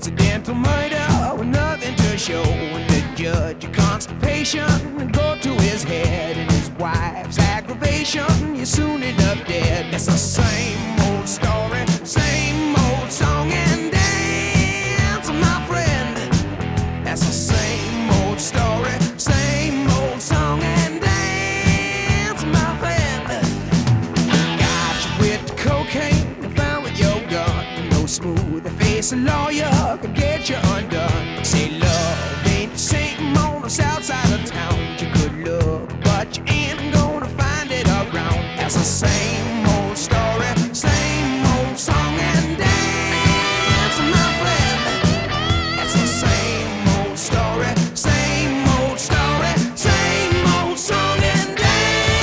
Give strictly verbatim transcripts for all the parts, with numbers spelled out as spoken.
Accidental murder with nothing to show. And the judge, your constipation, go to his head. And his wife's aggravation, you soon end up dead. It's the same old story, same old song and dance, my friend. That's the same old story, same old song and dance, my friend. Got you with the cocaine, found with your gun. No smooth face, a lawyer could get you undone. Say love ain't the same on the south side of town. You could look, but you ain't gonna find it around. That's the same old story, same old song and dance, my friend. That's the same old story, same old story, same old song and dance.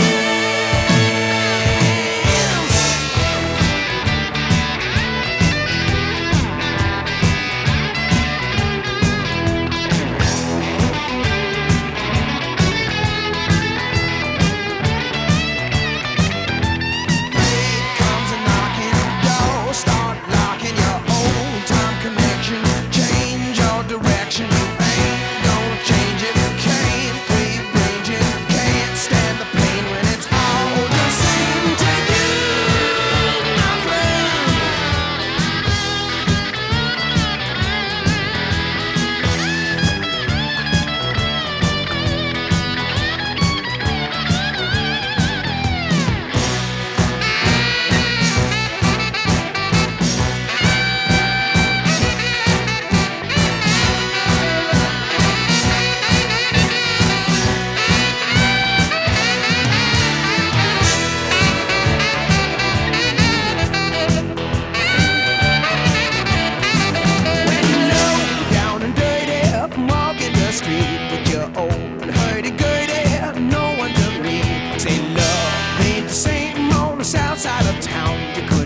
Fate comes a knocking on the door, start locking your old time connection. Change your direction, you ain't gonna change it. Can't rearrange it, can't stand the pain when it's all the same to you, my friend. When you're low, down and dirty, from walking the street with your old hurdy-gurdy, no one to read. Say love ain't the same on the south side of town. You could